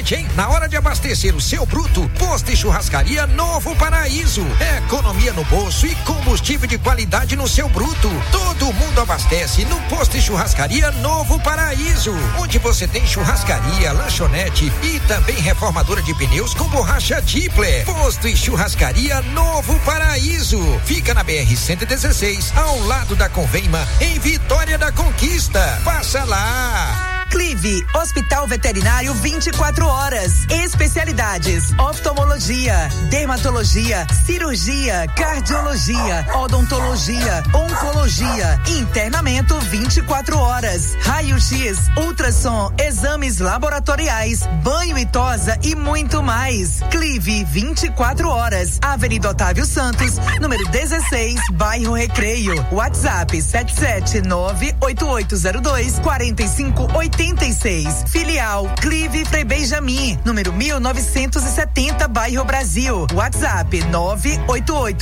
presente, hein? Na hora de abastecer o seu bruto, Posto e Churrascaria Novo Paraíso. Economia no bolso e combustível de qualidade no seu bruto. Todo mundo abastece no Posto e Churrascaria Novo Paraíso, onde você tem churrascaria, lanchonete e também reformadora de pneus com borracha Tipler. Posto e Churrascaria Novo Paraíso. Fica na BR-116, ao lado da Convema, em Vitória da Conquista. Passa lá. Clive, Hospital Veterinário 24 horas. Especialidades: oftalmologia, dermatologia, cirurgia, cardiologia, odontologia, oncologia, internamento 24 horas, raio-x, ultrassom, exames laboratoriais, banho e tosa e muito mais. Clive 24 horas. Avenida Otávio Santos, número 16, bairro Recreio. WhatsApp 77988024586. Filial Clive Frei Benjamin, número 1970, bairro Brasil. WhatsApp 988